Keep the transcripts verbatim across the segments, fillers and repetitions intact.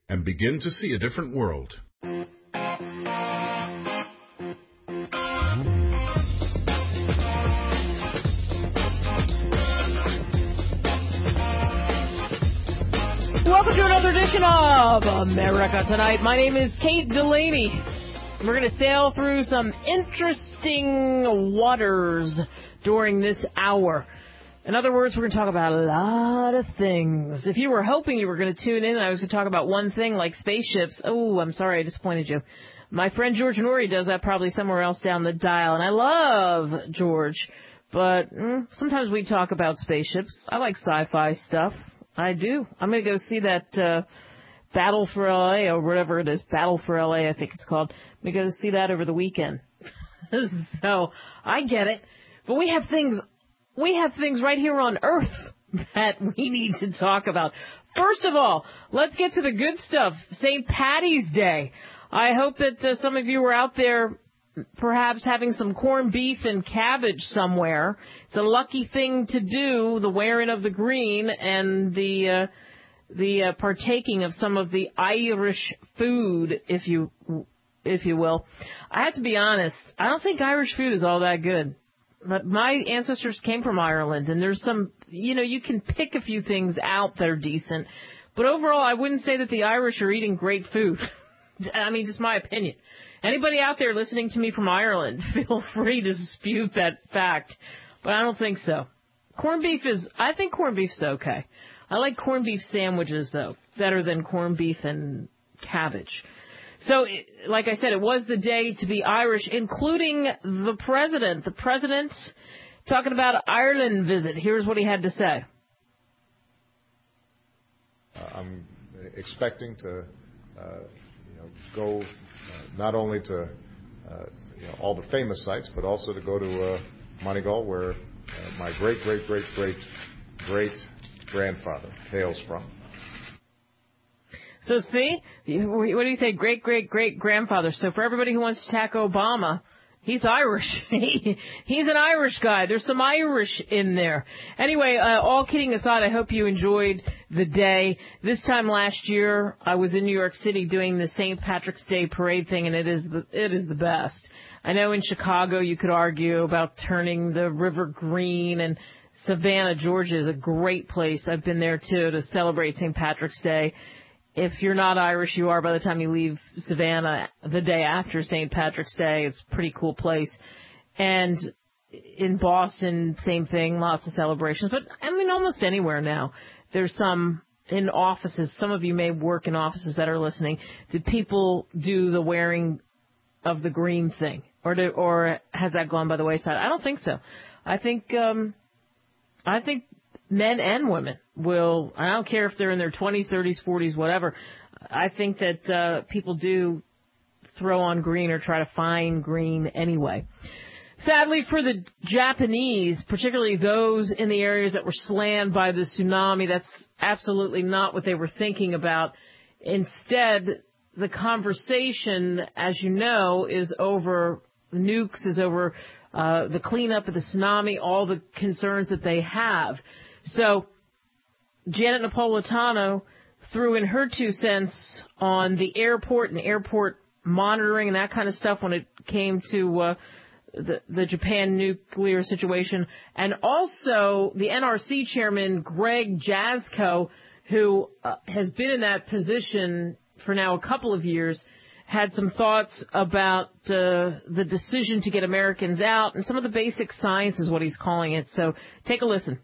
and begin to see a different world. Welcome to another edition of America Tonight. My name is Kate Delaney. We're going to sail through some interesting waters during this hour. In other words, we're going to talk about a lot of things. If you were hoping you were going to tune in and I was going to talk about one thing like spaceships, oh, I'm sorry I disappointed you. My friend George Norrie does that probably somewhere else down the dial, and I love George. But mm, sometimes we talk about spaceships. I like sci-fi stuff. I do. I'm going to go see that uh, Battle for L A or whatever it is. Battle for L A, I think it's called. I'm going to go see that over the weekend. So I get it. But we have things, we have things right here on Earth that we need to talk about. First of all, let's get to the good stuff. Saint Patty's Day. I hope that uh, some of you were out there perhaps having some corned beef and cabbage somewhere. It's a lucky thing to do, the wearing of the green and the uh, the uh, partaking of some of the Irish food, if you if you will. I have to be honest, I don't think Irish food is all that good. But my ancestors came from Ireland, and there's some, you know, you can pick a few things out that are decent. But overall, I wouldn't say that the Irish are eating great food. I mean, just my opinion. Anybody out there listening to me from Ireland, feel free to dispute that fact, but I don't think so. Corned beef is, I think corned beef's okay. I like corned beef sandwiches, though, better than corned beef and cabbage. So, like I said, it was the day to be Irish, including the president. The president, talking about an Ireland visit. Here's what he had to say. Uh, I'm expecting to uh, you know, go... Uh, not only to uh, you know, all the famous sites, but also to go to uh, Montreal, where uh, my great, great, great, great, great grandfather hails from. So see, what do you say, great, great, great grandfather? So for everybody who wants to attack Obama, he's Irish. He's an Irish guy. There's some Irish in there. Anyway, uh, all kidding aside, I hope you enjoyed the day. This time last year, I was in New York City doing the Saint Patrick's Day parade thing, and it is the, it is the best. I know in Chicago you could argue about turning the river green, and Savannah, Georgia is a great place. I've been there, too, to celebrate Saint Patrick's Day. If you're not Irish, you are by the time you leave Savannah the day after Saint Patrick's Day. It's a pretty cool place. And in Boston, same thing, lots of celebrations. But, I mean, almost anywhere now. There's some in offices. Some of you may work in offices that are listening. Do people do the wearing of the green thing? Or do, or has that gone by the wayside? I don't think so. I think um, I think men and women will, I don't care if they're in their twenties, thirties, forties, whatever. I think that uh, people do throw on green or try to find green anyway. Sadly for the Japanese, particularly those in the areas that were slammed by the tsunami, that's absolutely not what they were thinking about. Instead, the conversation, as you know, is over nukes, is over uh, the cleanup of the tsunami, all the concerns that they have. So Janet Napolitano threw in her two cents on the airport and airport monitoring and that kind of stuff when it came to uh, the, the Japan nuclear situation. And also the N R C chairman, Greg Jaczko, who uh, has been in that position for now a couple of years, had some thoughts about uh, the decision to get Americans out, and some of the basic science is what he's calling it. So take a listen.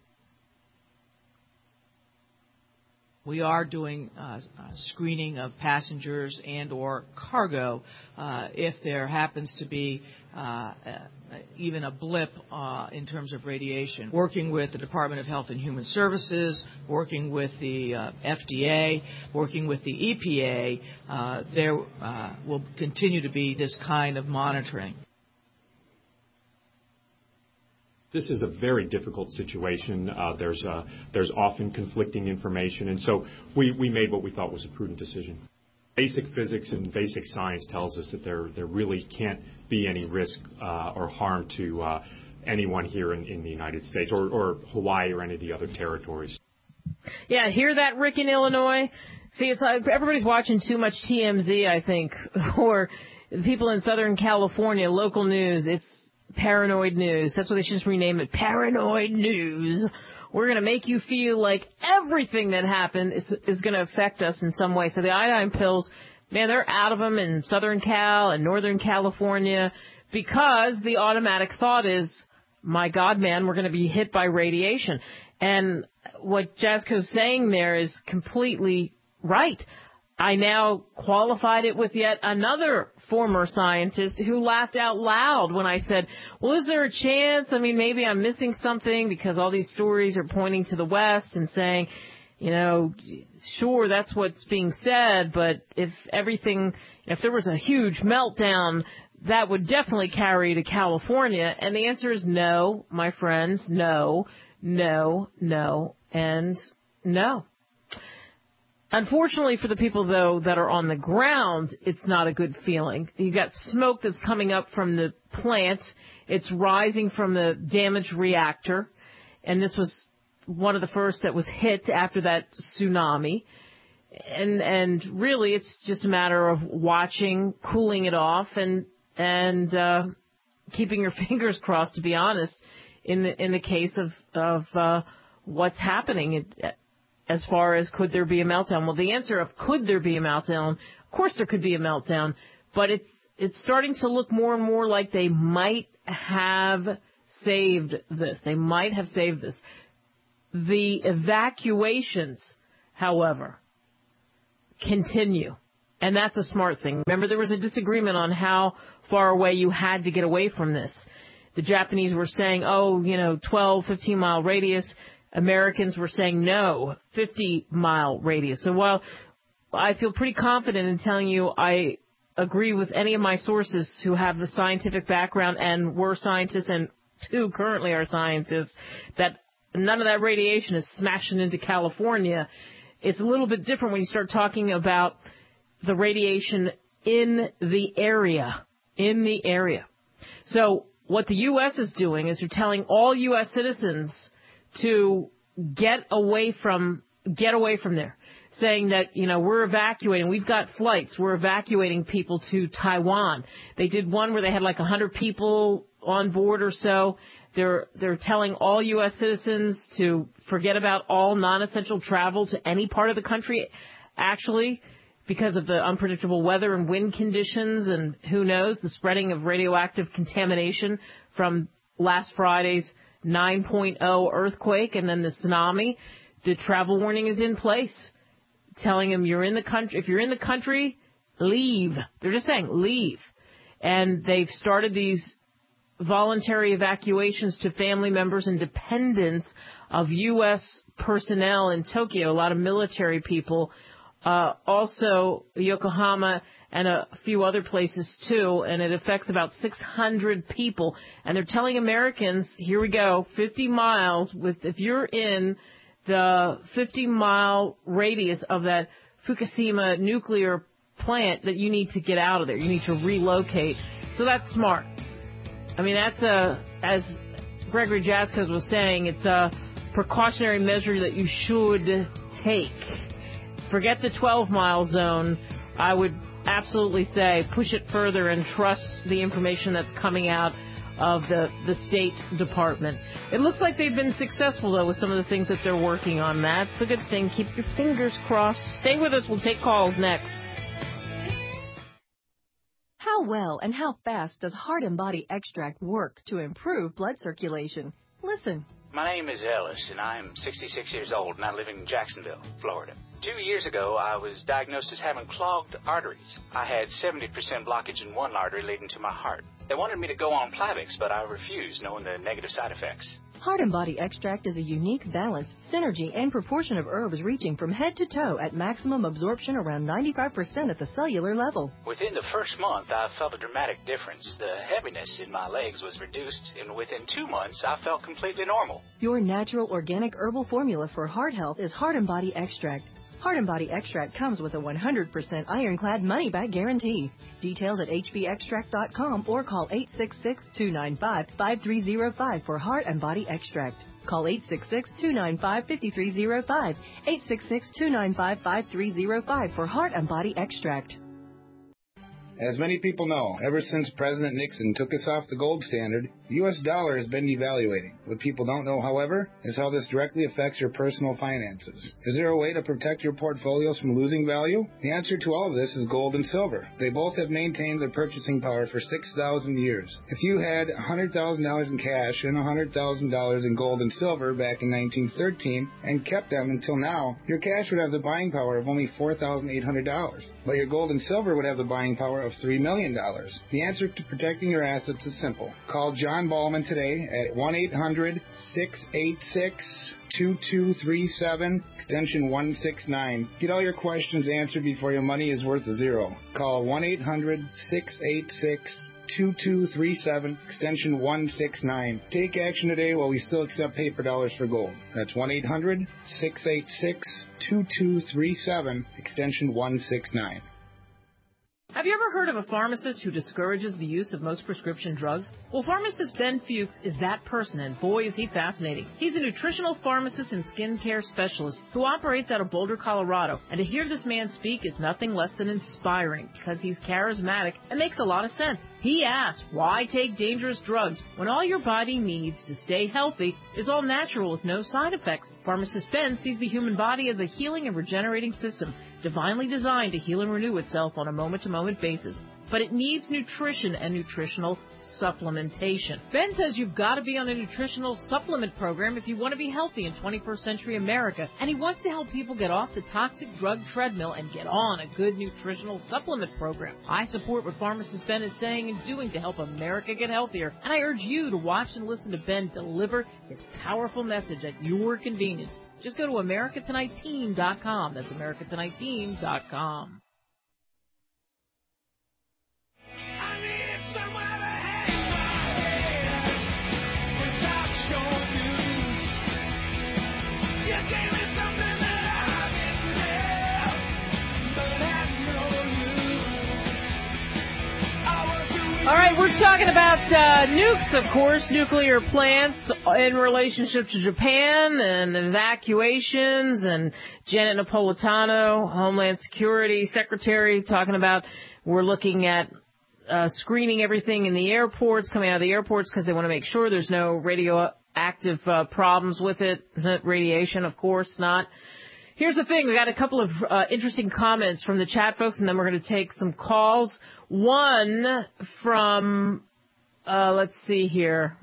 We are doing uh, screening of passengers and or cargo uh, if there happens to be uh, uh, even a blip uh, in terms of radiation. Working with the Department of Health and Human Services, working with the uh, F D A, working with the E P A, uh, there uh, will continue to be this kind of monitoring. This is a very difficult situation. Uh, there's uh, there's often conflicting information, and so we, we made what we thought was a prudent decision. Basic physics and basic science tells us that there there really can't be any risk uh, or harm to uh, anyone here in, in the United States or, or Hawaii or any of the other territories. Yeah, hear that, Rick in Illinois? See, it's like everybody's watching too much T M Z, I think, or people in Southern California, local news. It's paranoid news. That's what they should just rename it, paranoid news. We're going to make you feel like everything that happened is, is going to affect us in some way. So the iodine pills, man, they're out of them in Southern Cal and Northern California because the automatic thought is, my God, man, we're going to be hit by radiation. And what Jasko's saying there is completely right. I now qualified it with yet another former scientist who laughed out loud when I said, well, is there a chance? I mean, maybe I'm missing something because all these stories are pointing to the West and saying, you know, sure, that's what's being said, but if everything, if there was a huge meltdown, that would definitely carry to California. And the answer is no, my friends, no, no, no, and no. Unfortunately for the people, though, that are on the ground, it's not a good feeling. You've got smoke that's coming up from the plant. It's rising from the damaged reactor. And this was one of the first that was hit after that tsunami. And and really, it's just a matter of watching, cooling it off, and and uh, keeping your fingers crossed, to be honest, in the, in the case of, of uh, what's happening. It, As far as could there be a meltdown? Well, the answer of could there be a meltdown, of course there could be a meltdown, but it's it's starting to look more and more like they might have saved this. They might have saved this. The evacuations, however, continue, and that's a smart thing. Remember, there was a disagreement on how far away you had to get away from this. The Japanese were saying, oh, you know, twelve, fifteen mile radius. Americans were saying no, fifty mile radius. So while I feel pretty confident in telling you I agree with any of my sources who have the scientific background and were scientists and who currently are scientists, that none of that radiation is smashing into California, it's a little bit different when you start talking about the radiation in the area, in the area. So what the U S is doing is they're telling all U S citizens to get away from get away from there, saying that, you know, we're evacuating. We've got flights. We're evacuating people to Taiwan. They did one where they had like one hundred people on board or so. They're they're telling all U S citizens to forget about all non-essential travel to any part of the country, actually, because of the unpredictable weather and wind conditions and who knows, the spreading of radioactive contamination from last Friday's nine point oh earthquake and then the tsunami. The travel warning is in place, telling them you're in the country. If you're in the country, leave. They're just saying leave. And they've started these voluntary evacuations to family members and dependents of U S personnel in Tokyo, a lot of military people, uh, also Yokohama and a few other places, too, and it affects about six hundred people. And they're telling Americans, here we go, fifty miles, with if you're in the fifty mile radius of that Fukushima nuclear plant, that you need to get out of there. You need to relocate. So that's smart. I mean, that's a, as Gregory Jasko was saying, it's a precautionary measure that you should take. Forget the twelve mile zone. I would absolutely say push it further and trust the information that's coming out of the, the State Department. It looks like they've been successful, though, with some of the things that they're working on. That's a good thing. Keep your fingers crossed. Stay with us. We'll take calls next. How well and how fast does Heart and Body Extract work to improve blood circulation? Listen. My name is Ellis, and I'm sixty-six years old, and I live in Jacksonville, Florida. Two years ago, I was diagnosed as having clogged arteries. I had seventy percent blockage in one artery leading to my heart. They wanted me to go on Plavix, but I refused, knowing the negative side effects. Heart and Body Extract is a unique balance, synergy, and proportion of herbs reaching from head to toe at maximum absorption around ninety-five percent at the cellular level. Within the first month, I felt a dramatic difference. The heaviness in my legs was reduced, and within two months, I felt completely normal. Your natural organic herbal formula for heart health is Heart and Body Extract. Heart and Body Extract comes with a one hundred percent ironclad money-back guarantee. Details at h b extract dot com or call eight six six, two nine five, five three zero five for Heart and Body Extract. Call eight six six, two nine five, five three zero five, eight six six, two nine five, five three zero five for Heart and Body Extract. As many people know, ever since President Nixon took us off the gold standard, the U S dollar has been devaluating. What people don't know, however, is how this directly affects your personal finances. Is there a way to protect your portfolios from losing value? The answer to all of this is gold and silver. They both have maintained their purchasing power for six thousand years. If you had one hundred thousand dollars in cash and one hundred thousand dollars in gold and silver back in nineteen thirteen and kept them until now, your cash would have the buying power of only four thousand eight hundred dollars, but your gold and silver would have the buying power of three million dollars. The answer to protecting your assets is simple. Call John Ballman today at one eight hundred, six eight six, two two three seven, extension one six nine. Get all your questions answered before your money is worth a zero. Call one eight hundred, six eight six, two two three seven, extension one six nine. Take action today while we still accept paper dollars for gold. That's one eight hundred, six eight six, two two three seven, extension one six nine. Have you ever heard of a pharmacist who discourages the use of most prescription drugs? Well, pharmacist Ben Fuchs is that person, and boy, is he fascinating. He's a nutritional pharmacist and skincare specialist who operates out of Boulder, Colorado. And to hear this man speak is nothing less than inspiring because he's charismatic and makes a lot of sense. He asks, why take dangerous drugs when all your body needs to stay healthy is all natural with no side effects? Pharmacist Ben sees the human body as a healing and regenerating system, divinely designed to heal and renew itself on a moment-to-moment basis. But it needs nutrition and nutritional supplementation. Ben says you've got to be on a nutritional supplement program if you want to be healthy in twenty-first century America, and he wants to help people get off the toxic drug treadmill and get on a good nutritional supplement program. I support what pharmacist Ben is saying and doing to help America get healthier, and I urge you to watch and listen to Ben deliver his powerful message at your convenience. Just go to America Tonight Team dot com. That's America Tonight Team dot com. All right, we're talking about uh, nukes, of course, nuclear plants in relationship to Japan and evacuations, and Janet Napolitano, Homeland Security Secretary, talking about we're looking at uh, screening everything in the airports, coming out of the airports, because they want to make sure there's no radioactive uh, problems with it. Radiation, of course, not. Here's the thing. We got a couple of uh, interesting comments from the chat, folks, and then we're going to take some calls. One from, uh, let's see here,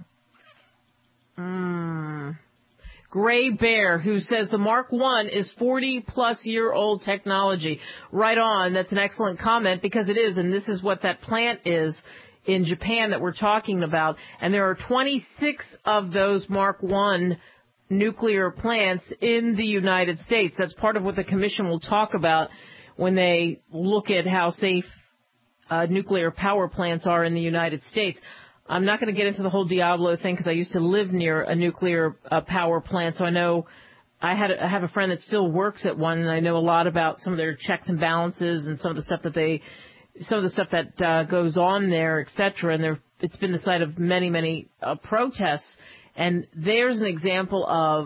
mm, Gray Bear, who says the Mark one is forty-plus-year-old technology. Right on. That's an excellent comment, because it is, and this is what that plant is in Japan that we're talking about. And there are twenty-six of those Mark one nuclear plants in the United States. That's part of what the commission will talk about when they look at how safe uh, nuclear power plants are in the United States. I'm not going to get into the whole Diablo thing because I used to live near a nuclear uh, power plant, so I know I had a, I have a friend that still works at one, and I know a lot about some of their checks and balances and some of the stuff that they, some of the stuff that uh, goes on there, et cetera. And there, it's been the site of many, many uh, protests. And there's an example of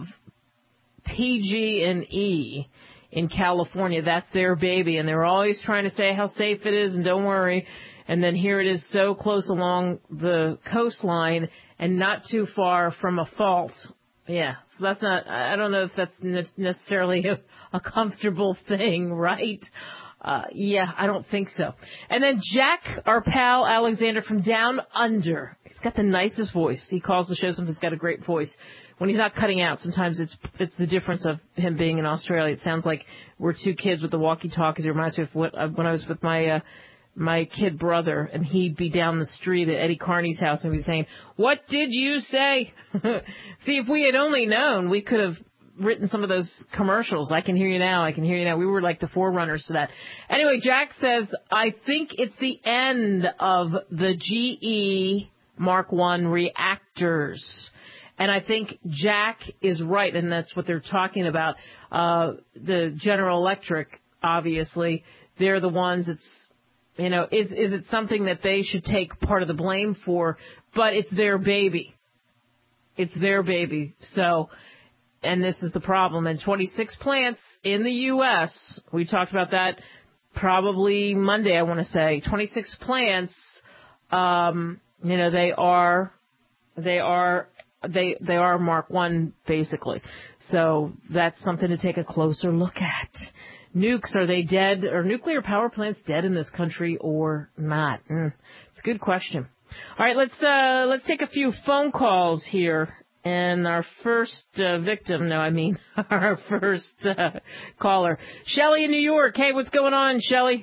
P G and E in California. That's their baby. And they're always trying to say how safe it is and don't worry. And then here it is so close along the coastline and not too far from a fault. Yeah, so that's not, I don't know if that's necessarily a, a comfortable thing, right? Uh, yeah, I don't think so. And then Jack, our pal Alexander from Down Under. He's got the nicest voice. He calls the show sometimes. He's got a great voice. When he's not cutting out, sometimes it's it's the difference of him being in Australia. It sounds like we're two kids with the walkie-talkies. It reminds me of what, uh, when I was with my uh, my kid brother, and he'd be down the street at Eddie Carney's house, and he'd be saying, "What did you say?" See, if we had only known, we could have written some of those commercials. I can hear you now. I can hear you now. We were like the forerunners to that. Anyway, Jack says, I think it's the end of the G E Mark one reactors. And I think Jack is right, and that's what they're talking about. Uh, the General Electric, obviously, they're the ones that's, you know, is, is it something that they should take part of the blame for? But it's their baby. It's their baby. So, and this is the problem. And twenty-six plants in the U S, we talked about that probably Monday, I want to say. twenty-six plants, um, you know, they are, they are, they, they are Mark one, basically. So that's something to take a closer look at. Nukes, are they dead? Are nuclear power plants dead in this country or not? Mm, it's a good question. All right, let's uh, let's take a few phone calls here. And our first uh, victim, no, I mean our first uh, caller, Shelley in New York. Hey, what's going on, Shelley?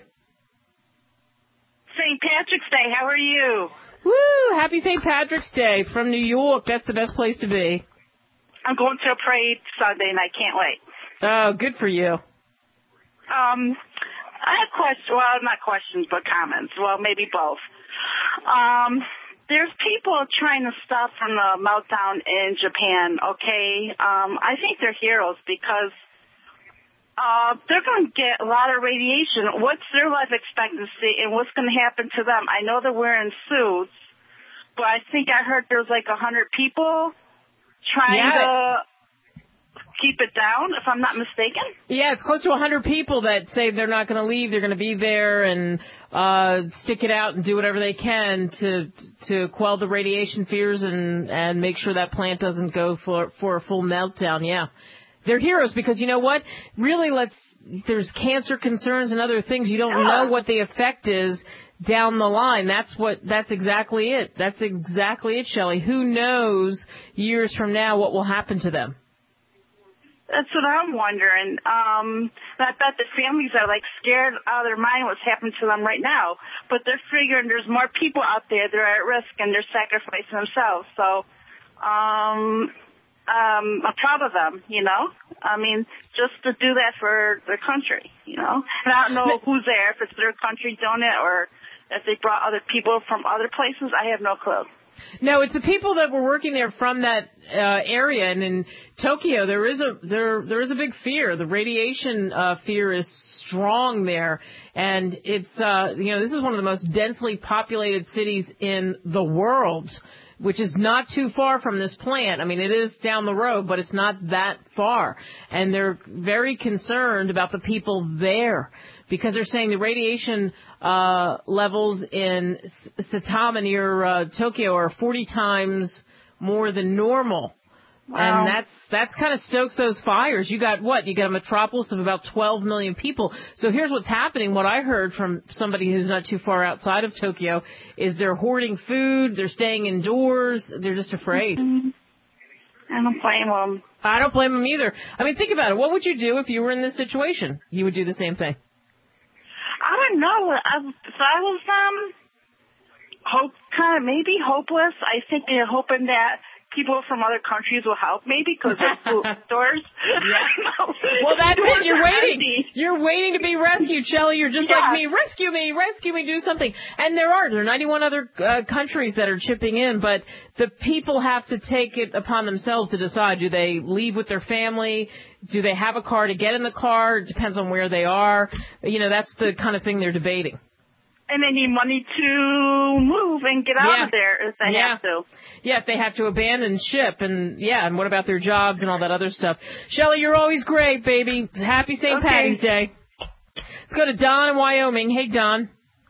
Saint Patrick's Day. How are you? Woo! Happy Saint Patrick's Day from New York. That's the best place to be. I'm going to a parade Sunday, and I can't wait. Oh, good for you. Um, I have questions. Well, not questions, but comments. Well, maybe both. Um, there's people trying to stop from the meltdown in Japan, okay? Um, I think they're heroes because uh, they're going to get a lot of radiation. What's their life expectancy and what's going to happen to them? I know they're wearing suits, but I think I heard there's like a hundred people trying yeah. to keep it down, if I'm not mistaken. Yeah, it's close to one hundred people that say they're not going to leave. They're going to be there and uh, stick it out and do whatever they can to to quell the radiation fears and, and make sure that plant doesn't go for, for a full meltdown. Yeah. They're heroes because, you know what, really let's, there's cancer concerns and other things. You don't yeah. know what the effect is down the line. That's what, that's exactly it. That's exactly it, Shelley. Who knows years from now what will happen to them? That's what I'm wondering. Um, I bet the families are like scared out of their mind what's happened to them right now. But they're figuring there's more people out there that are at risk and they're sacrificing themselves. So, um, um, I'm proud of them, you know? I mean, just to do that for their country, you know? And I don't know who's there, if it's their country doing it or if they brought other people from other places. I have no clue. No, it's the people that were working there from that uh, area, and in Tokyo there is a there there is a big fear. The radiation uh, fear is strong there, and it's uh, you know this is one of the most densely populated cities in the world, which is not too far from this plant. I mean, it is down the road, but it's not that far, and they're very concerned about the people there. Because they're saying the radiation uh, levels in Saitama near uh, Tokyo are forty times more than normal. Wow. And that's that's kind of stokes those fires. You got what? You got a metropolis of about twelve million people. So here's what's happening. What I heard from somebody who's not too far outside of Tokyo is they're hoarding food. They're staying indoors. They're just afraid. Mm-hmm. I don't blame them. I don't blame them either. I mean, think about it. What would you do if you were in this situation? You would do the same thing. I don't know. I, if I was um, hope kind of maybe hopeless, I think they're hoping that people from other countries will help, maybe because they're food stores. Yeah. Well, that's it. You're waiting. You're waiting to be rescued, Shelley. You're just yeah. like me. Rescue me, rescue me, do something. And there are there are ninety-one other uh, countries that are chipping in, but the people have to take it upon themselves to decide: do they leave with their family? Do they have a car to get in the car? It depends on where they are. You know, that's the kind of thing they're debating. And they need money to move and get out yeah. of there if they yeah. have to. Yeah, if they have to abandon ship. And, yeah, and what about their jobs and all that other stuff? Shelley, you're always great, baby. Happy Saint Okay. Patty's Day. Let's go to Don in Wyoming. Hey, Don.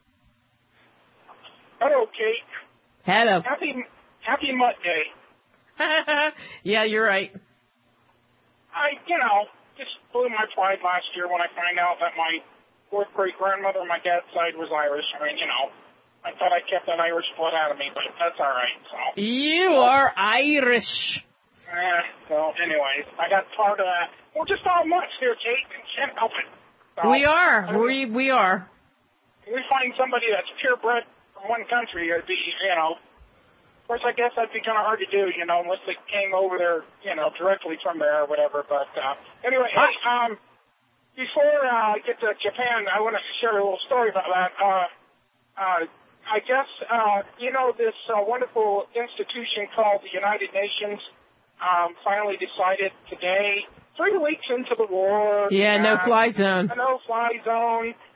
Hello, Kate. Hello. Happy, happy Mutt Day. Yeah, you're right. I, you know, just blew my pride last year when I found out that my fourth great grandmother on my dad's side was Irish. I mean, you know, I thought I kept that Irish blood out of me, but that's all right. So you so, are Irish. Eh, so, anyways, I got part of that. We're just all nuts here, Kate. Can't help it. So, we are. We we are. We find somebody that's purebred from one country, it'd be, you know. Of course, I guess that'd be kind of hard to do, you know, unless they came over there, you know, directly from there or whatever. But uh, anyway, hey, um, before uh, I get to Japan, I want to share a little story about that. Uh, uh, I guess, uh, you know, this uh, wonderful institution called the United Nations um, finally decided today, three weeks into the war. Yeah, uh, no-fly zone. A no-fly zone.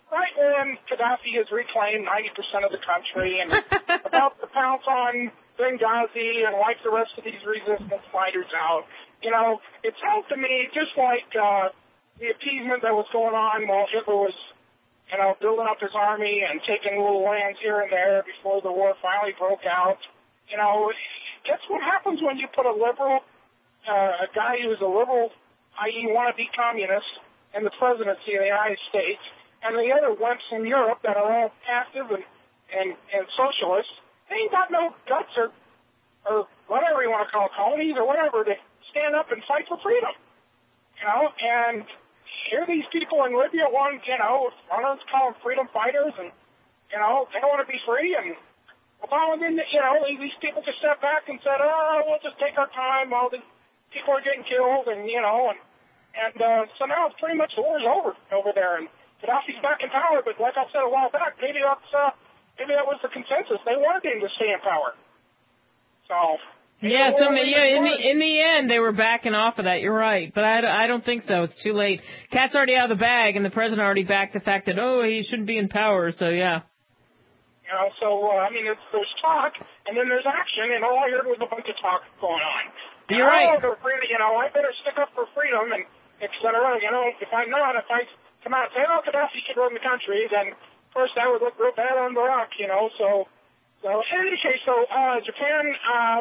right when Gaddafi has reclaimed ninety percent of the country and about to pounce on Benghazi and wipe the rest of these resistance fighters out. You know, it sounds to me just like uh, the appeasement that was going on while Hitler was, you know, building up his army and taking little lands here and there before the war finally broke out. You know, that's what happens when you put a liberal, uh, a guy who's a liberal, that is wannabe communist, in the presidency of the United States, and the other wimps in Europe that are all active and, and, and socialists. They ain't got no guts or, or whatever you want to call it, colonies or whatever, to stand up and fight for freedom. You know, and here these people in Libya want, you know, one of us call them freedom fighters, and, you know, they want to be free, and Obama didn't, you know, these people just sat back and said, oh, we'll just take our time while the people are getting killed, and, you know, and, and uh, so now it's pretty much the war's over over there, and Gaddafi's back in power, but like I said a while back, maybe that's, uh, maybe that was the consensus. They wanted him to stay in power. So... Yeah, so yeah, in the in the end they were backing off of that. You're right, but I, I don't think so. It's too late. Cat's already out of the bag, and the president already backed the fact that oh he shouldn't be in power. So yeah. You know, so uh, I mean, it's, there's talk, and then there's action, and all I heard was a bunch of talk going on. You're right. Oh, really, you know, I better stick up for freedom and et cetera. You know, if I'm not, if I come out and say, oh, Gaddafi should run the country, then first that would look real bad on Barack. You know, so so in any case, so uh, Japan. Um,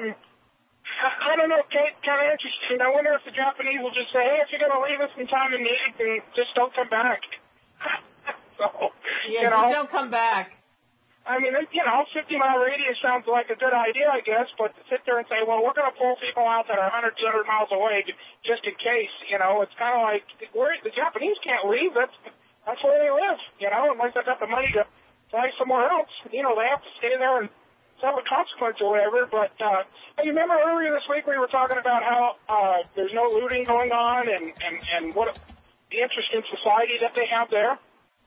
I don't know, kind of interesting. I wonder if the Japanese will just say, hey, if you're going to leave us in time of need, then just don't come back. so, yeah, you know, just don't come back. I mean, you know, fifty-mile radius sounds like a good idea, I guess, but to sit there and say, well, we're going to pull people out that are one hundred, two hundred miles away just in case, you know, it's kind of like, we're, the Japanese can't leave. That's that's where they live, you know, unless they got the money to fly somewhere else. You know, they have to stay there and have a consequence or whatever, but uh, you remember earlier this week we were talking about how uh, there's no looting going on and, and, and what the interest in society that they have there?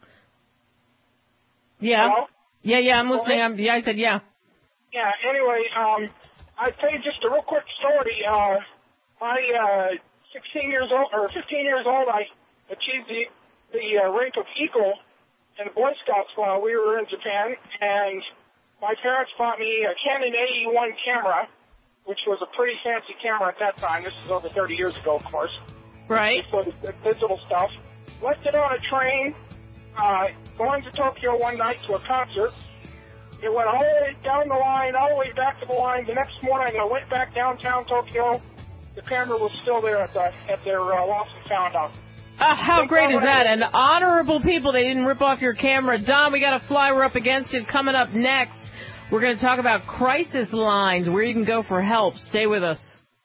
Yeah. Hello? Yeah, yeah, I'm listening. I'm, yeah, I said yeah. Yeah, anyway, um, I'll tell you just a real quick story. Uh, my uh, sixteen years old, or fifteen years old, I achieved the, the uh, rank of eagle in the Boy Scouts while we were in Japan, and my parents bought me a Canon A E one camera, which was a pretty fancy camera at that time. This is over thirty years ago, of course. Right. Before the, the digital stuff. Left it on a train, uh, going to Tokyo one night to a concert. It went all the way down the line, all the way back to the line. The next morning, I went back downtown Tokyo. The camera was still there at, the, at their uh, lost and found out. Uh, how great is that? And honorable people, they didn't rip off your camera. Don, we got a fly. We're up against it. Coming up next, we're going to talk about crisis lines, where you can go for help. Stay with us.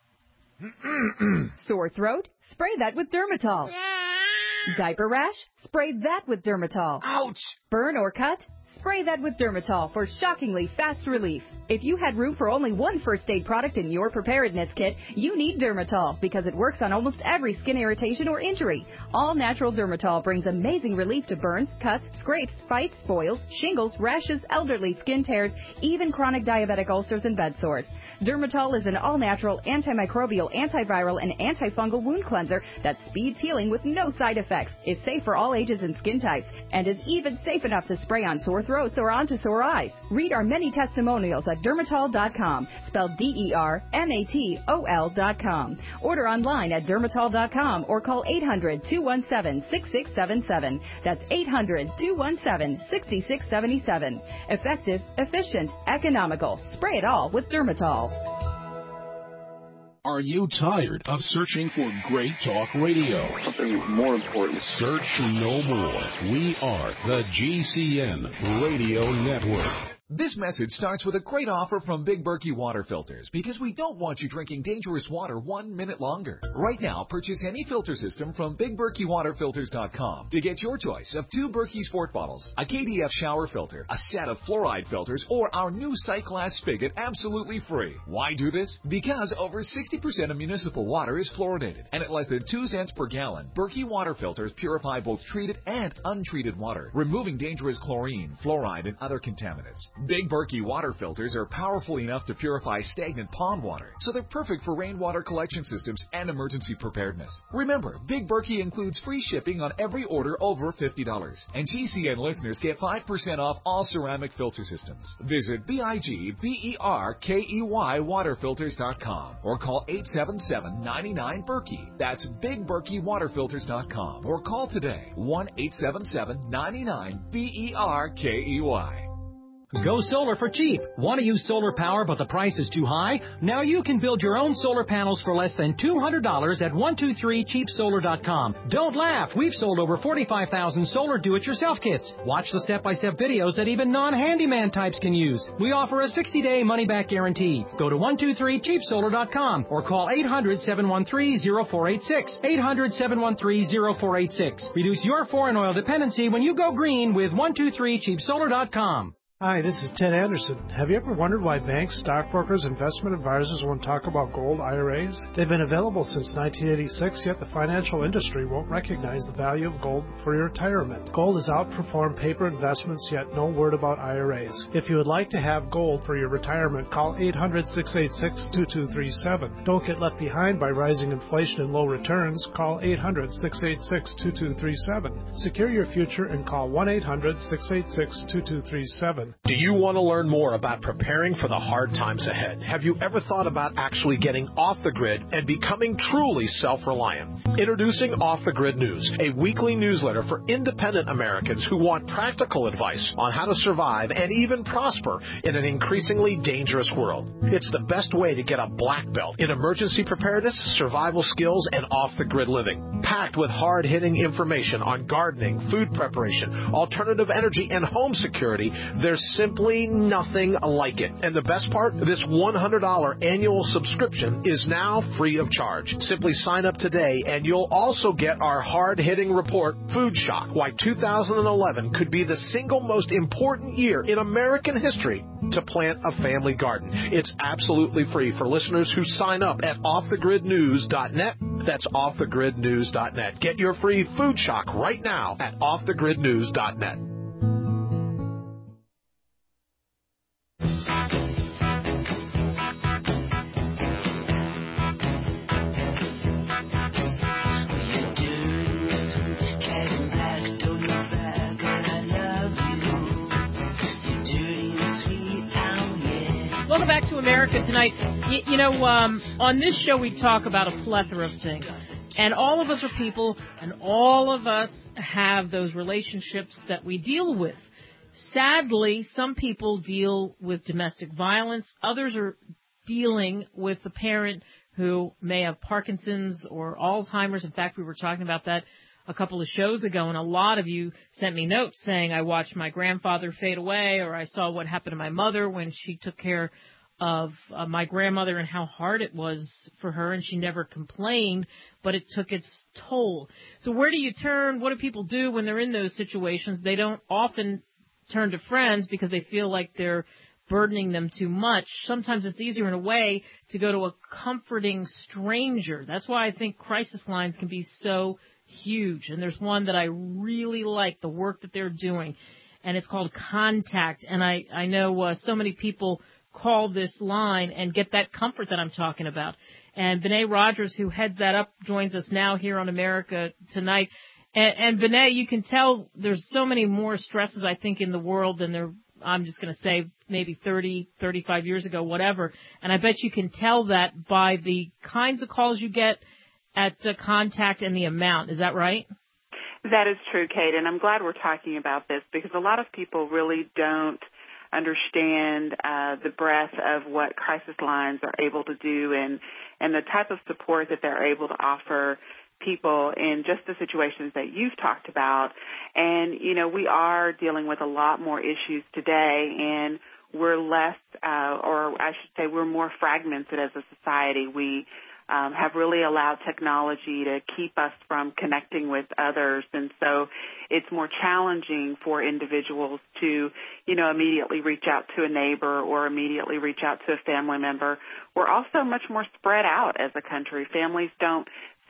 Sore throat? Spray that with Dermatol. Diaper rash? Spray that with Dermatol. Ouch! Burn or cut? Spray that with Dermatol for shockingly fast relief. If you had room for only one first aid product in your preparedness kit, you need Dermatol because it works on almost every skin irritation or injury. All natural Dermatol brings amazing relief to burns, cuts, scrapes, bites, boils, shingles, rashes, elderly skin tears, even chronic diabetic ulcers and bed sores. Dermatol is an all-natural, antimicrobial, antiviral, and antifungal wound cleanser that speeds healing with no side effects, is safe for all ages and skin types, and is even safe enough to spray on sore throats or onto sore eyes. Read our many testimonials at dermatol dot com, spelled D E R M A T O L dot com. Order online at dermatol dot com or call eight hundred, two one seven, six six seven seven. That's eight hundred, two one seven, six six seven seven. Effective, efficient, economical. Spray it all with Dermatol. Are you tired of searching for great talk radio? Something more important. Search no more. We are the G C N Radio Network. This message starts with a great offer from Big Berkey Water Filters because we don't want you drinking dangerous water one minute longer. Right now, purchase any filter system from big berkey water filters dot com to get your choice of two Berkey Sport bottles, a K D F shower filter, a set of fluoride filters, or our new Sight Glass spigot absolutely free. Why do this? Because over sixty percent of municipal water is fluoridated, and at less than two cents per gallon, Berkey Water Filters purify both treated and untreated water, removing dangerous chlorine, fluoride, and other contaminants. Big Berkey water filters are powerful enough to purify stagnant pond water, so they're perfect for rainwater collection systems and emergency preparedness. Remember, Big Berkey includes free shipping on every order over fifty dollars, and G C N listeners get five percent off all ceramic filter systems. Visit B I G B E R K E Y water filters dot com or call eight seven seven, nine nine, Berkey. That's big berkey water filters dot com or call today one eight seven seven, nine nine, B E R K E Y. Go solar for cheap. Want to use solar power but the price is too high? Now you can build your own solar panels for less than two hundred dollars at one two three cheap solar dot com. Don't laugh. We've sold over forty-five thousand solar do-it-yourself kits. Watch the step-by-step videos that even non-handyman types can use. We offer a sixty-day money-back guarantee. Go to one two three cheap solar dot com or call eight hundred, seven one three, zero four eight six. eight hundred, seven one three, zero four eight six. Reduce your foreign oil dependency when you go green with one two three cheap solar dot com. Hi, this is Ted Anderson. Have you ever wondered why banks, stockbrokers, investment advisors won't talk about gold I R As? They've been available since nineteen eighty-six, yet the financial industry won't recognize the value of gold for your retirement. Gold has outperformed paper investments, yet no word about I R As. If you would like to have gold for your retirement, call eight hundred, six eight six, two two three seven. Don't get left behind by rising inflation and low returns. Call eight hundred, six eight six, two two three seven. Secure your future and call one eight hundred, six eight six, two two three seven. Do you want to learn more about preparing for the hard times ahead? Have you ever thought about actually getting off the grid and becoming truly self-reliant? Introducing Off the Grid News, a weekly newsletter for independent Americans who want practical advice on how to survive and even prosper in an increasingly dangerous world. It's the best way to get a black belt in emergency preparedness, survival skills, and off-the-grid living. Packed with hard-hitting information on gardening, food preparation, alternative energy, and home security, there's simply nothing like it. And the best part, this one hundred dollars annual subscription is now free of charge. Simply sign up today and you'll also get our hard-hitting report, Food Shock, Why two thousand eleven Could Be the Single Most Important Year in American History to Plant a Family Garden. It's absolutely free for listeners who sign up at off the grid news dot net. That's off the grid news dot net. Get your free Food Shock right now at off the grid news dot net. Welcome back to America Tonight. You, you know, um, on this show we talk about a plethora of things. And all of us are people, and all of us have those relationships that we deal with. Sadly, some people deal with domestic violence. Others are dealing with a parent who may have Parkinson's or Alzheimer's. In fact, we were talking about that a couple of shows ago, and a lot of you sent me notes saying, I watched my grandfather fade away, or I saw what happened to my mother when she took care of uh, my grandmother and how hard it was for her, and she never complained, but it took its toll. So where do you turn? What do people do when they're in those situations? They don't often turn to friends because they feel like they're burdening them too much. Sometimes it's easier in a way to go to a comforting stranger. That's why I think crisis lines can be so huge. And there's one that I really like, the work that they're doing, and it's called Contact. And I, I know uh, so many people call this line and get that comfort that I'm talking about. And Benet Rogers, who heads that up, joins us now here on America Tonight. And, and Benet, you can tell there's so many more stresses, I think, in the world than there, I'm just going to say, maybe thirty, thirty-five years ago, whatever. And I bet you can tell that by the kinds of calls you get at uh, Contact and the amount. Is that right? That is true, Kate, and I'm glad we're talking about this because a lot of people really don't understand uh, the breadth of what crisis lines are able to do and, and the type of support that they're able to offer people in just the situations that you've talked about. And, you know, we are dealing with a lot more issues today, and we're less, uh, or I should say we're more fragmented as a society. We Um, have really allowed technology to keep us from connecting with others. And so it's more challenging for individuals to, you know, immediately reach out to a neighbor or immediately reach out to a family member. We're also much more spread out as a country. Families don't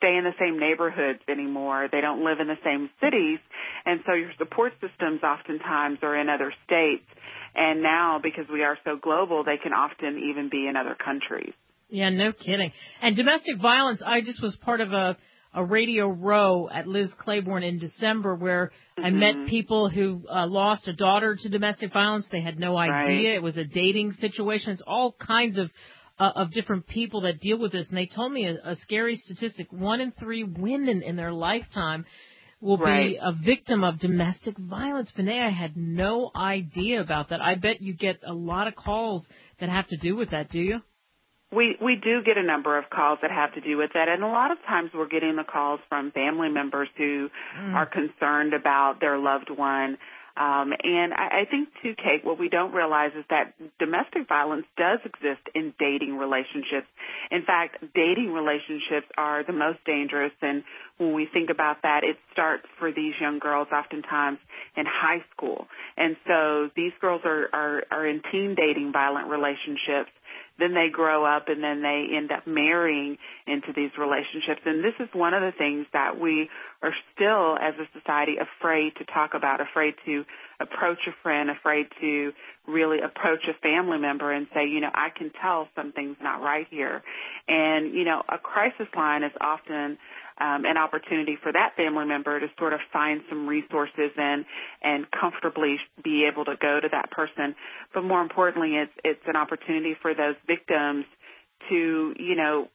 stay in the same neighborhoods anymore. They don't live in the same cities. And so your support systems oftentimes are in other states. And now, because we are so global, they can often even be in other countries. Yeah, no kidding. And domestic violence, I just was part of a, a radio row at Liz Claiborne in December where mm-hmm. I met people who uh, lost a daughter to domestic violence. They had no idea. Right. It was a dating situation. It's all kinds of uh, of different people that deal with this. And they told me a, a scary statistic. One in three women in their lifetime will right. be a victim of domestic violence. Vinay, I had no idea about that. I bet you get a lot of calls that have to do with that, do you? We we do get a number of calls that have to do with that, and a lot of times we're getting the calls from family members who mm. are concerned about their loved one. Um, and I, I think, too, Kate, what we don't realize is that domestic violence does exist in dating relationships. In fact, dating relationships are the most dangerous, and when we think about that, it starts for these young girls oftentimes in high school. And so these girls are, are, are in teen dating violent relationships. Then they grow up and then they end up marrying into these relationships. And this is one of the things that we are still, as a society, afraid to talk about, afraid to approach a friend, afraid to really approach a family member and say, you know, I can tell something's not right here. And, you know, a crisis line is often Um, an opportunity for that family member to sort of find some resources and and comfortably be able to go to that person. But more importantly, it's it's an opportunity for those victims to, you know,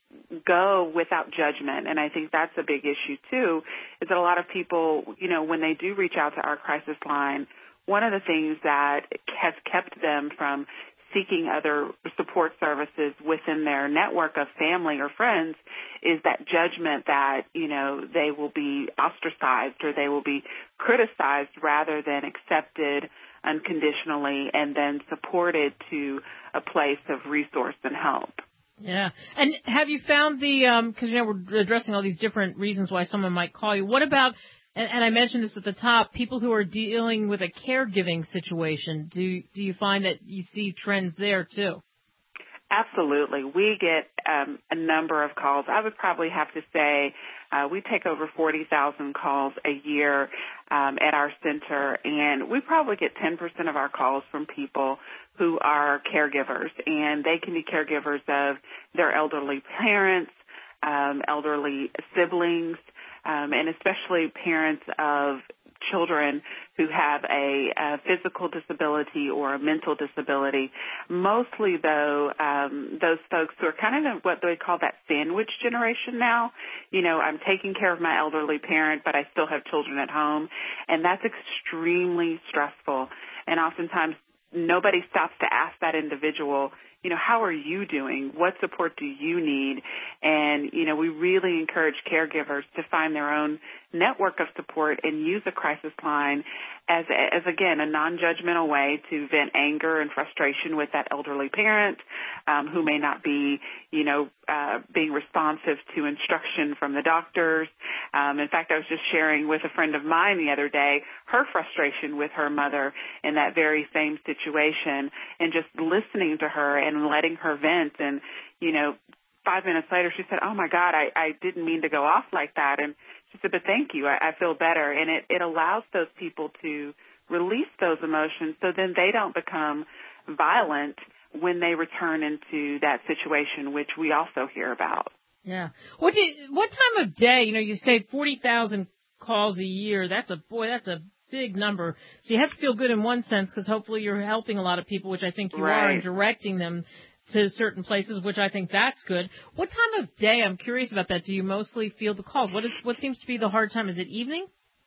go without judgment. And I think that's a big issue, too, is that a lot of people, you know, when they do reach out to our crisis line, one of the things that has kept them from seeking other support services within their network of family or friends is that judgment that, you know, they will be ostracized or they will be criticized rather than accepted unconditionally and then supported to a place of resource and help. Yeah. And have you found the, um, because, you know, we're addressing all these different reasons why someone might call you. What about, and, and I mentioned this at the top, people who are dealing with a caregiving situation? Do, do you find that you see trends there, too? Absolutely. We get um, a number of calls. I would probably have to say uh, we take over forty thousand calls a year um, at our center, and we probably get ten percent of our calls from people who are caregivers, and they can be caregivers of their elderly parents, um, elderly siblings, um, and especially parents of children who have a, a physical disability or a mental disability. Mostly, though, um, those folks who are kind of what they call that sandwich generation now. You know, I'm taking care of my elderly parent, but I still have children at home, and that's extremely stressful. And oftentimes, nobody stops to ask that individual, you know, how are you doing? What support do you need? And, you know, we really encourage caregivers to find their own network of support and use a crisis line as, as again, a non-judgmental way to vent anger and frustration with that elderly parent um, who may not be, you know, uh, being responsive to instruction from the doctors. Um, in fact, I was just sharing with a friend of mine the other day her frustration with her mother in that very same situation and just listening to her and letting her vent. And, you know, five minutes later she said, oh, my God, I, I didn't mean to go off like that. And she said, but thank you. I, I feel better. And it, it allows those people to release those emotions so then they don't become violent when they return into that situation, which we also hear about. Yeah. What do you, what time of day, you know, you say forty thousand calls a year. That's a, boy, that's a big number. So you have to feel good in one sense because hopefully you're helping a lot of people, which I think you right. are, and directing them to certain places, which I think that's good. What time of day, I'm curious about that, do you mostly field the calls? What is what seems to be the hard time? Is it evening?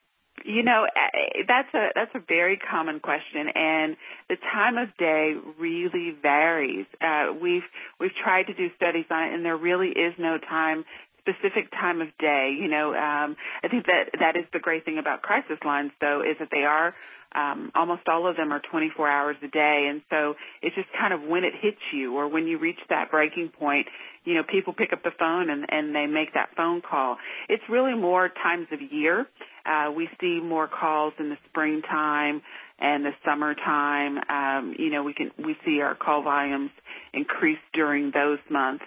You know, that's a that's a very common question, and the time of day really varies. Uh, we've we've tried to do studies on it, and there really is no time specific time of day. You know, um, I think that that is the great thing about crisis lines, though, is that they are um, almost all of them are twenty-four hours a day, and so it's just kind of when it hits you or when you reach that breaking point. You know, people pick up the phone and, and they make that phone call. It's really more times of year. Uh, we see more calls in the springtime and the summertime. Um, you know, we can we see our call volumes increase during those months.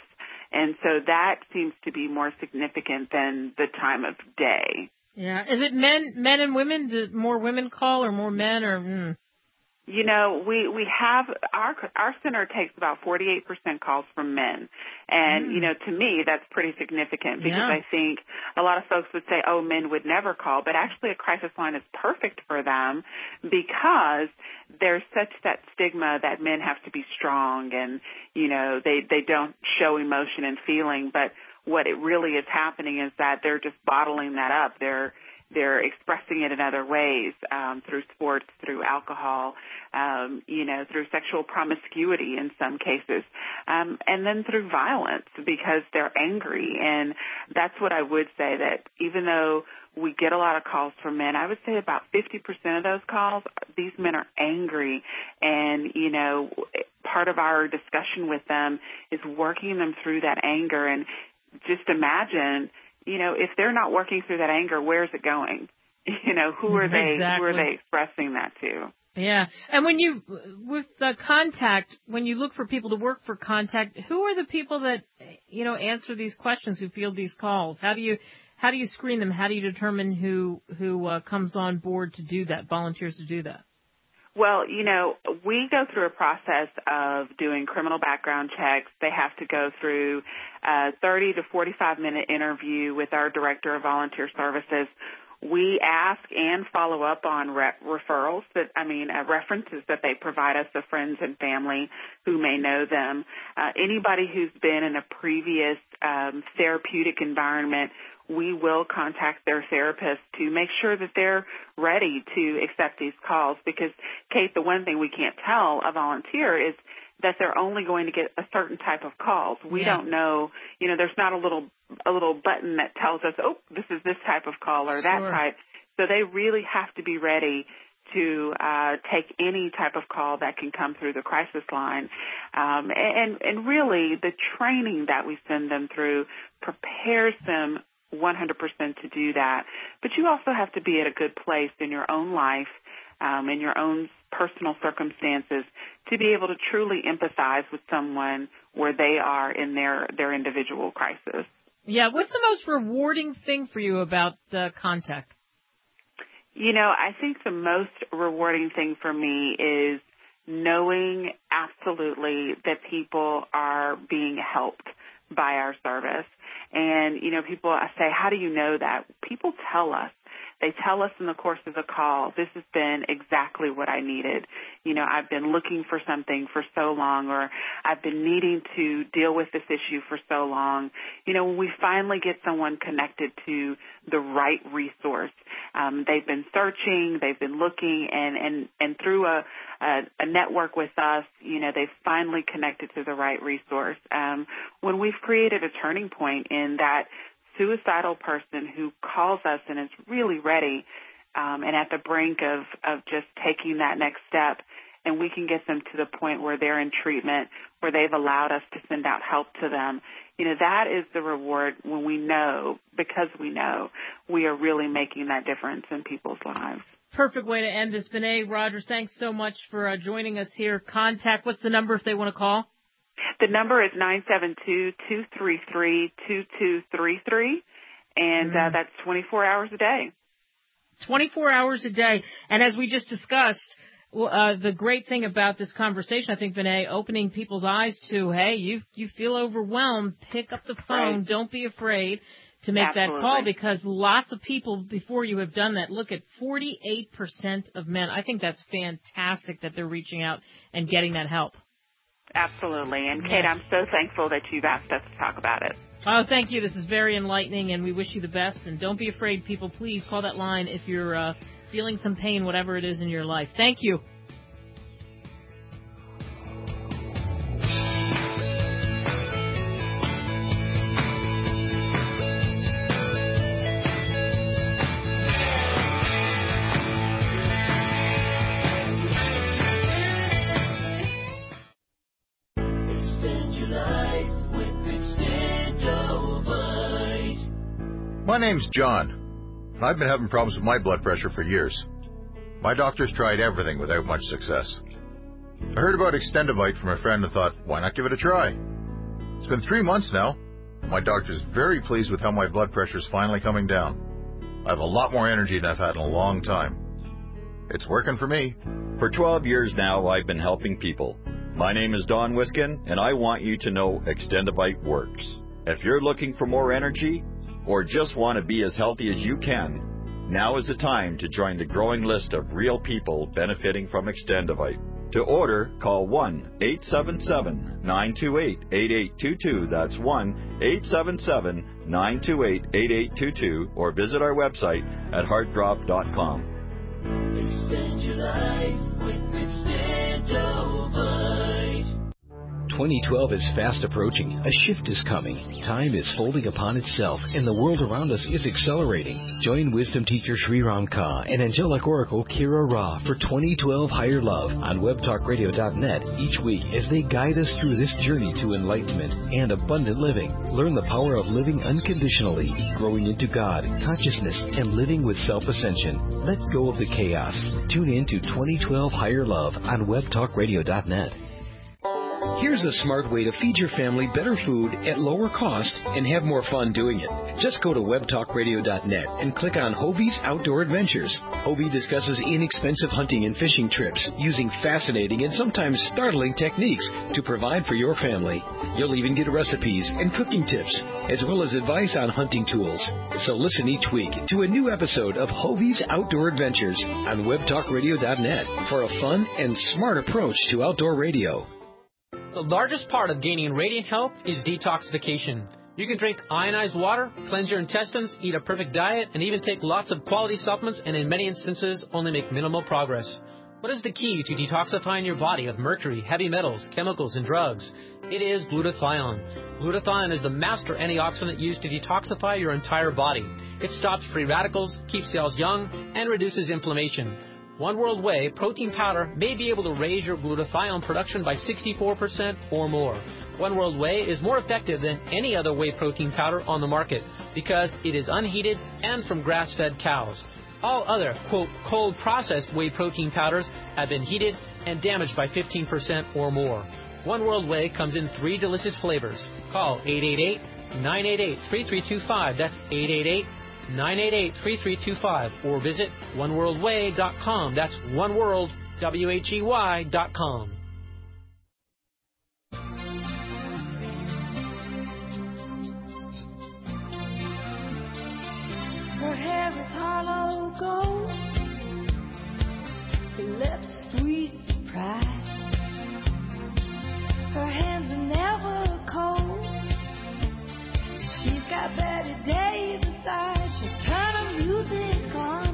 And so that seems to be more significant than the time of day. Yeah. Is it men, men and women? Do more women call or more men or? Mm. You know, we, we have, our, our center takes about forty-eight percent calls from men. And, mm. you know, to me, that's pretty significant because yeah. I think a lot of folks would say, oh, men would never call. But actually a crisis line is perfect for them because there's such that stigma that men have to be strong and, you know, they, they don't show emotion and feeling. But what it really is happening is that they're just bottling that up. They're They're expressing it in other ways, um, through sports, through alcohol, um, you know, through sexual promiscuity in some cases, um, and then through violence because they're angry. And that's what I would say, that even though we get a lot of calls from men, I would say about fifty percent of those calls, these men are angry. And, you know, part of our discussion with them is working them through that anger. And just imagine, you know, if they're not working through that anger, where's it going? You know, who are they, exactly. who are they expressing that to? Yeah. And when you, with the Contact, when you look for people to work for Contact, who are the people that, you know, answer these questions, who field these calls? How do you, how do you screen them? How do you determine who, who uh, comes on board to do that, volunteers to do that? Well, you know, we go through a process of doing criminal background checks. They have to go through a thirty to forty-five minute interview with our Director of Volunteer Services. We ask and follow up on re- referrals that, I mean, uh, references that they provide us of friends and family who may know them. Uh, anybody who's been in a previous um, therapeutic environment, we will contact their therapist to make sure that they're ready to accept these calls. Because, Kate, the one thing we can't tell a volunteer is that they're only going to get a certain type of calls. We yeah. don't know, you know, there's not a little a little button that tells us, oh, this is this type of call or that sure. type. So they really have to be ready to uh, take any type of call that can come through the crisis line. Um, and, and really, the training that we send them through prepares them one hundred percent to do that. But you also have to be at a good place in your own life, um, in your own personal circumstances, to be able to truly empathize with someone where they are in their, their individual crisis. Yeah, what's the most rewarding thing for you about uh, Contact? You know, I think the most rewarding thing for me is knowing absolutely that people are being helped by our service. And, you know, people say, how do you know that? People tell us. They tell us in the course of the call, this has been exactly what I needed. You know, I've been looking for something for so long, or I've been needing to deal with this issue for so long. You know, when we finally get someone connected to the right resource, um, they've been searching, they've been looking, and, and, and through a, a, a network with us, you know, they've finally connected to the right resource. Um, when we've created a turning point in that suicidal person who calls us and is really ready um, and at the brink of, of just taking that next step, and we can get them to the point where they're in treatment, where they've allowed us to send out help to them. You know, that is the reward when we know, because we know, we are really making that difference in people's lives. Perfect way to end this. Bené Rogers, thanks so much for uh, joining us here. Contact, what's the number if they want to call? The number is nine seven two, two three three, two two three three, and mm. uh, that's twenty-four hours a day. twenty-four hours a day. And as we just discussed, uh, the great thing about this conversation, I think, Bené, opening people's eyes to, hey, you you feel overwhelmed, pick up the phone. Right. Don't be afraid to make Absolutely. that call, because lots of people before you have done that. Look at forty-eight percent of men. I think that's fantastic that they're reaching out and getting that help. Absolutely. And, Kate, I'm so thankful that you've asked us to talk about it. Oh, thank you. This is very enlightening, and we wish you the best. And don't be afraid, people. Please call that line if you're uh, feeling some pain, whatever it is in your life. Thank you. My name's John. I've been having problems with my blood pressure for years. My doctor's tried everything without much success. I heard about Extendivite from a friend and thought, why not give it a try? It's been three months now. My doctor's very pleased with how my blood pressure's finally coming down. I have a lot more energy than I've had in a long time. It's working for me. For twelve years now, I've been helping people. My name is Don Wiskin, and I want you to know Extendivite works. If you're looking for more energy or just want to be as healthy as you can, now is the time to join the growing list of real people benefiting from Extendivite. To order, call one eight seven seven, nine two eight, eight eight two two. That's one eight seven seven, nine two eight, eight eight two two, or visit our website at heart drop dot com. Extend your life with Extendivite. twenty twelve is fast approaching. A shift is coming. Time is folding upon itself, and the world around us is accelerating. Join wisdom teacher Sri Ram Ka and angelic oracle Kira Ra for twenty twelve Higher Love on web talk radio dot net each week as they guide us through this journey to enlightenment and abundant living. Learn the power of living unconditionally, growing into God, consciousness, and living with self-ascension. Let go of the chaos. Tune in to twenty twelve Higher Love on web talk radio dot net. Here's a smart way to feed your family better food at lower cost and have more fun doing it. Just go to web talk radio dot net and click on Hovey's Outdoor Adventures. Hovey discusses inexpensive hunting and fishing trips using fascinating and sometimes startling techniques to provide for your family. You'll even get recipes and cooking tips, as well as advice on hunting tools. So listen each week to a new episode of Hovey's Outdoor Adventures on web talk radio dot net for a fun and smart approach to outdoor radio. The largest part of gaining radiant health is detoxification. You can drink ionized water, cleanse your intestines, eat a perfect diet, and even take lots of quality supplements and in many instances only make minimal progress. What is the key to detoxifying your body of mercury, heavy metals, chemicals, and drugs? It is glutathione. Glutathione is the master antioxidant used to detoxify your entire body. It stops free radicals, keeps cells young, and reduces inflammation. One World Whey protein powder may be able to raise your glutathione production by sixty-four percent or more. One World Whey is more effective than any other whey protein powder on the market because it is unheated and from grass-fed cows. All other, quote, cold processed whey protein powders have been heated and damaged by fifteen percent or more. One World Whey comes in three delicious flavors. Call eight eight eight, nine eight eight, three three two five. That's eight eight eight, nine eight eight, three three two five, or visit one world way dot com. That's oneworld, W H E Y dot com. Her hair is hollow gold, her lips sweet surprise, her hands are never cold. She's got Betty Davis eyes. She'll turn the music on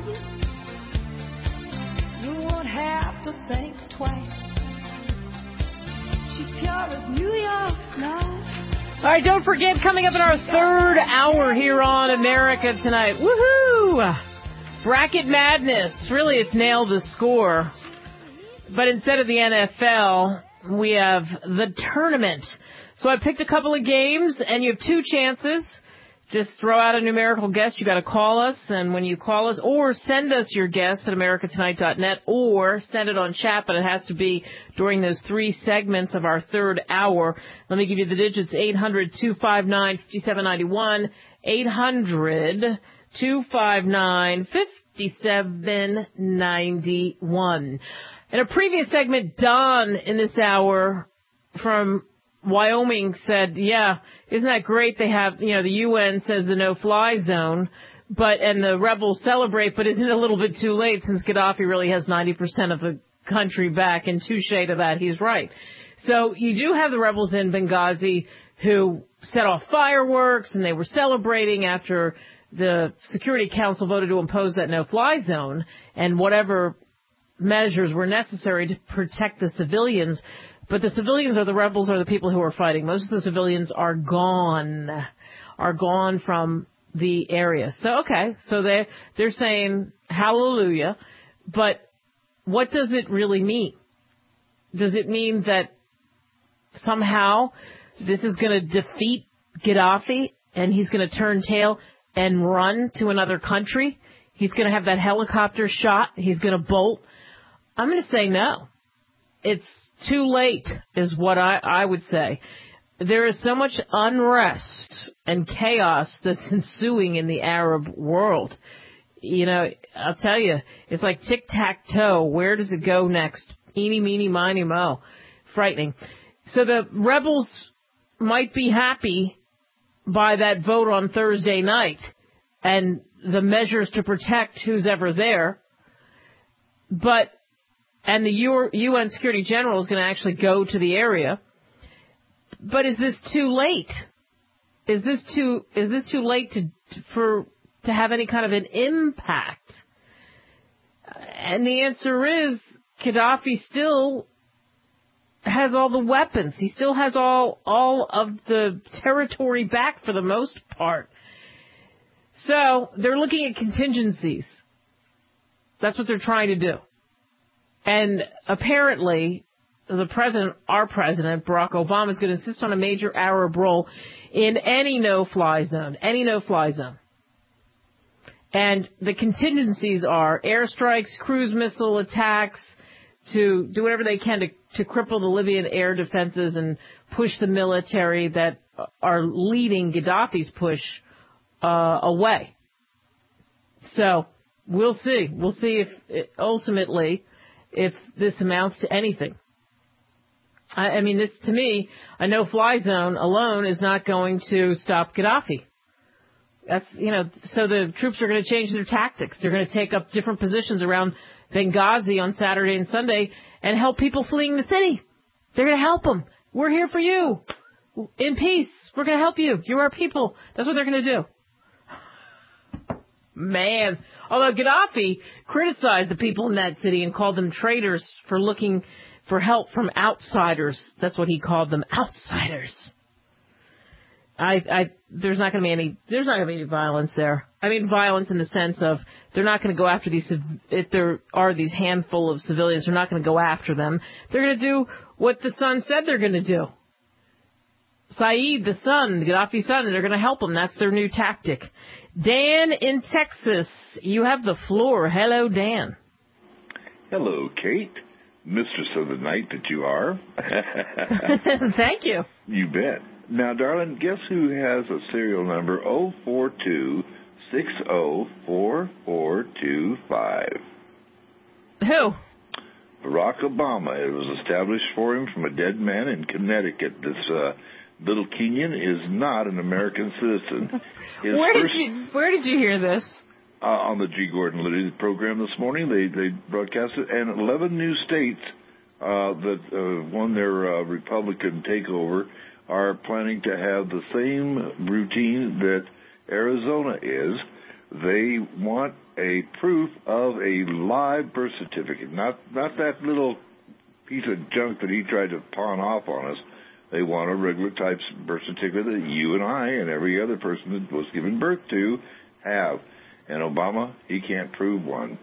you. You won't have to think twice. She's pure as New York snow. All right, don't forget, coming up in our third hour here on America Tonight. Woohoo! Bracket Madness. Really, it's nailed the score. But instead of the N F L, we have the tournament. So I picked a couple of games, and you have two chances. Just throw out a numerical guess. You got to call us, and when you call us, or send us your guess at america tonight dot net, or send it on chat, but it has to be during those three segments of our third hour. Let me give you the digits: eight hundred, two five nine, five seven nine one, eight hundred, two five nine, five seven nine one. In a previous segment, Don in this hour from Wyoming said, yeah, isn't that great? They have, you know, the U N says the no-fly zone, but, and the rebels celebrate, but isn't it a little bit too late since Gaddafi really has ninety percent of the country back? And touche to that, he's right. So you do have the rebels in Benghazi who set off fireworks, and they were celebrating after the Security Council voted to impose that no-fly zone and whatever measures were necessary to protect the civilians. But the civilians or the rebels are the people who are fighting. Most of the civilians are gone, are gone from the area. So, okay, so they're, they're saying hallelujah, but what does it really mean? Does it mean that somehow this is going to defeat Gaddafi and he's going to turn tail and run to another country? He's going to have that helicopter shot. He's going to bolt. I'm going to say no. It's too late is what I, I would say. there is so much unrest and chaos that's ensuing in the Arab world. You know, I'll tell you, it's like tic-tac-toe. Where does it go next? Eeny, meeny, miny, mo. Frightening. So the rebels might be happy by that vote on Thursday night and the measures to protect who's ever there. But, and the U N Security General is going to actually go to the area. But is this too late? Is this too, is this too late to, for, to have any kind of an impact? And the answer is Gaddafi still has all the weapons. He still has all all of the territory back for the most part. So they're looking at contingencies. That's what they're trying to do. And apparently the president, our president, Barack Obama, is going to insist on a major Arab role in any no-fly zone, any no-fly zone. And the contingencies are airstrikes, cruise missile attacks, to do whatever they can to, to cripple the Libyan air defenses and push the military that are leading Gaddafi's push uh, away. So we'll see. We'll see if it, ultimately if this amounts to anything. I, I mean, this to me, a no-fly zone alone is not going to stop Gaddafi. That's, you know, so the troops are going to change their tactics. They're going to take up different positions around Benghazi on Saturday and Sunday and help people fleeing the city. They're going to help them. We're here for you. In peace. We're going to help you. You're our people. That's what they're going to do. Man. Although Gaddafi criticized the people in that city and called them traitors for looking for help from outsiders. That's what he called them, outsiders. I, I, there's not going to be any, there's not going to be any violence there. I mean, violence in the sense of they're not going to go after these, if there are these handful of civilians, they're not going to go after them. They're going to do what the son said they're going to do. Saeed, the son, Gaddafi's son, they're going to help him. That's their new tactic. Dan in Texas, you have the floor. Hello, Dan. Hello, Kate. Mistress of the night that you are. Thank you. You bet. Now, darling, guess who has a serial number oh four two six oh four four two five? Who? Barack Obama. It was established for him from a dead man in Connecticut. This uh, little Kenyan is not an American citizen. His where first, did you Where did you hear this? Uh, on the G. Gordon Liddy program this morning. They they broadcast it, and eleven new states uh, that uh, won their uh, Republican takeover are planning to have the same routine that Arizona is. They want a proof of a live birth certificate, not not that little piece of junk that he tried to pawn off on us. They want a regular type birth certificate that you and I and every other person that was given birth to have. And Obama, he can't prove one.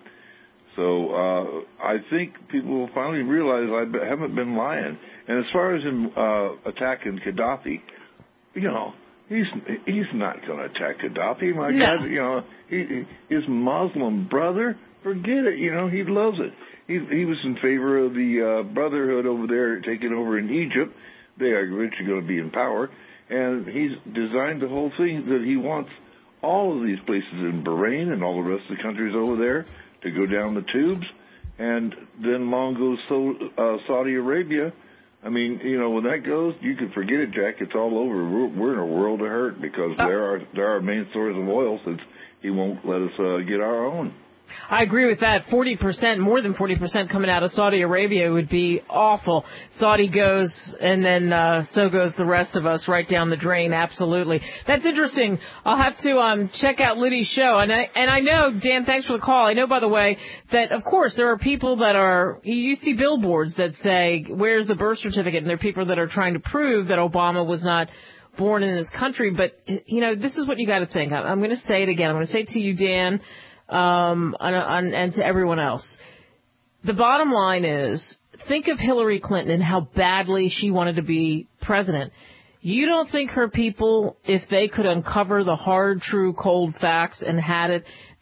So uh, I think people will finally realize I haven't been lying. And as far as him uh, attacking Gaddafi, you know, he's he's not going to attack Gaddafi. My no. God, you know, he, his Muslim brother, forget it. You know, he loves it. He, he was in favor of the uh, Brotherhood over there taking over in Egypt. They are eventually going to be in power. And he's designed the whole thing that he wants all of these places in Bahrain and all the rest of the countries over there to go down the tubes. And then long goes so, uh, Saudi Arabia. I mean, you know, when that goes, you can forget it, Jack. It's all over. We're, we're in a world of hurt because they're our, they're our main source of oil since he won't let us uh, get our own. I agree with that. forty percent, more than forty percent coming out of Saudi Arabia would be awful. Saudi goes, and then uh, so goes the rest of us right down the drain. Absolutely. That's interesting. I'll have to um, check out Liddy's show. And I, and I know, Dan, thanks for the call. I know, by the way, that, of course, there are people that are, you see billboards that say, where's the birth certificate? And there are people that are trying to prove that Obama was not born in this country. But, you know, this is what you got to think. I'm going to say it again. I'm going to say it to you, Dan. Um, and, and, and to everyone else. The bottom line is, think of Hillary Clinton and how badly she wanted to be president. You don't think her people, if they could uncover the hard, true, cold facts and had it,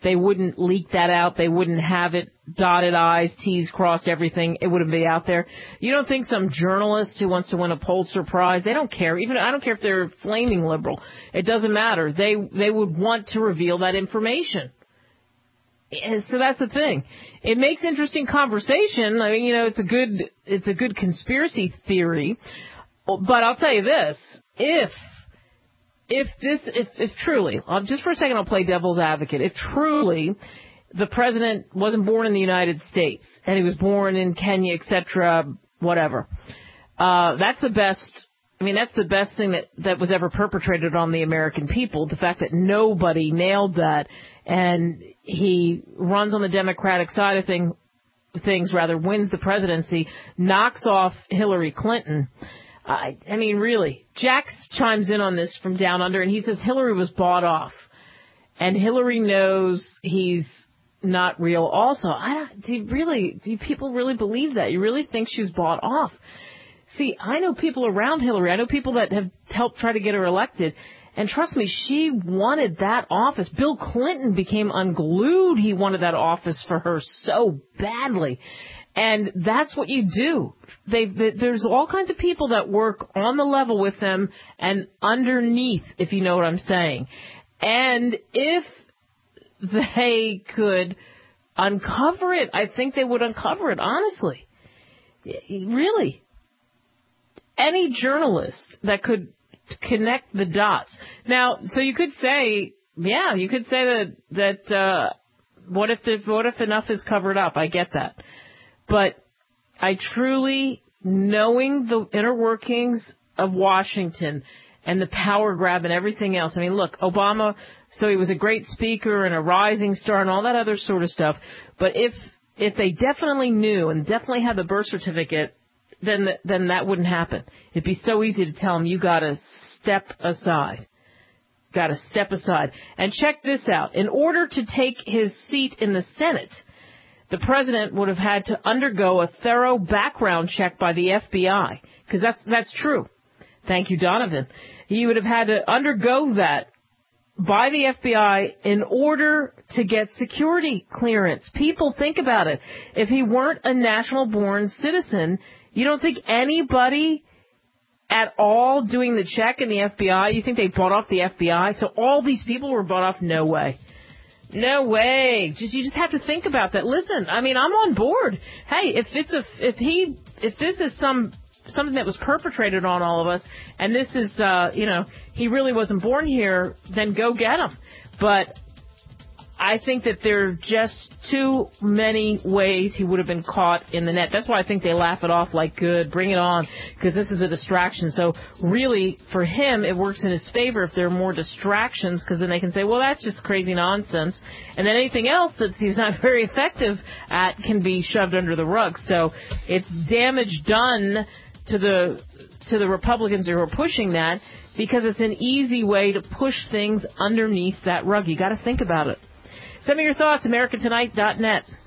they wouldn't leak that out. They wouldn't have it dotted I's, T's crossed, everything. It wouldn't be out there. You don't think some journalist who wants to win a Pulitzer Prize, they don't care. Even I don't care if they're flaming liberal. It doesn't matter. They they would want to reveal that information. And so that's the thing. It makes interesting conversation. I mean, you know, it's a good it's a good conspiracy theory. But I'll tell you this: if if this if if truly, just for a second, I'll play devil's advocate. If truly the president wasn't born in the United States and he was born in Kenya, et cetera, whatever, uh, that's the best. I mean, that's the best thing that, that was ever perpetrated on the American people, the fact that nobody nailed that, and he runs on the Democratic side of thing, things, rather, wins the presidency, knocks off Hillary Clinton. I, I mean, really, Jax chimes in on this from down under, and he says Hillary was bought off, and Hillary knows he's not real also. I don't, do you really, do people really believe that? You really think she's bought off? See, I know people around Hillary. I know people that have helped try to get her elected. And trust me, she wanted that office. Bill Clinton became unglued. He wanted that office for her so badly. And that's what you do. They, they, there's all kinds of people that work on the level with them and underneath, if you know what I'm saying. And if they could uncover it, I think they would uncover it, honestly. Really. Any journalist that could connect the dots. Now, so you could say, yeah, you could say that, that, uh, what if the, what if enough is covered up? I get that. But I truly, knowing the inner workings of Washington and the power grab and everything else. I mean, look, Obama, so he was a great speaker and a rising star and all that other sort of stuff. But if, if they definitely knew and definitely had the birth certificate, then then that wouldn't happen. It'd be so easy to tell him, you got to step aside. Got to step aside. And check this out. In order to take his seat in the Senate, the president would have had to undergo a thorough background check by the F B I. Because that's, that's true. Thank you, Donovan. He would have had to undergo that by the F B I in order to get security clearance. People, think about it. If he weren't a national-born citizen, you don't think anybody at all doing the check in the F B I, you think they bought off the F B I? So all these people were bought off? No way. No way. Just, you just have to think about that. Listen, I mean, I'm on board. Hey, if it's a, if he, if this is some, something that was perpetrated on all of us, and this is, uh, you know, he really wasn't born here, then go get him. But I think that there are just too many ways he would have been caught in the net. That's why I think they laugh it off like, good, bring it on, because this is a distraction. So really, for him, it works in his favor if there are more distractions, because then they can say, well, that's just crazy nonsense. And then anything else that he's not very effective at can be shoved under the rug. So it's damage done to the to the Republicans who are pushing that, because it's an easy way to push things underneath that rug. You got to think about it. Send me your thoughts, American Tonight dot net.